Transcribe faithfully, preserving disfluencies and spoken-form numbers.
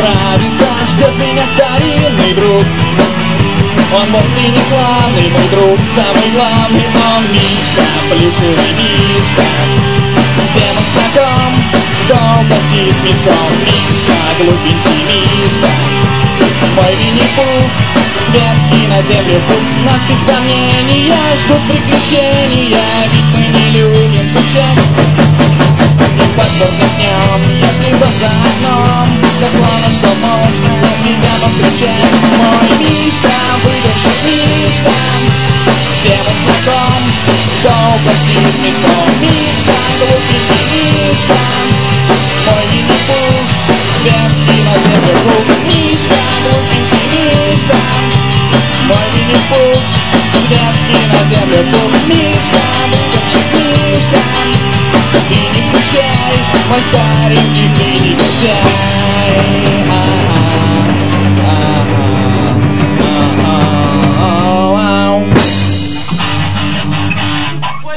справиться, ждет меня старинный друг. Он вовсе не главный мой друг, самый главный он Мишка, плюшевый Мишка. Всем он знаком, долго сидит мелком. Мишка, глупенький Мишка, мой Винни-Пух, с ветки на землю пух. Нас без сомнения ждут приключения, ведь мы не любим скучать. И подборка днем, если дождь за окном, как солнышко можно тебя повстречать. Мой Мишка, выдержит Мишка, всем он знаком, долго сидит мелком. Мишка, глупенький Мишка, мой Винни-Пух, с ветки на землю пух. Мишка, глупенький Мишка, мой Винни-Пух, с ветки на землю пух. Мишка, выдержит Мишка, ты не скучай, мой старенький, ты не скучай.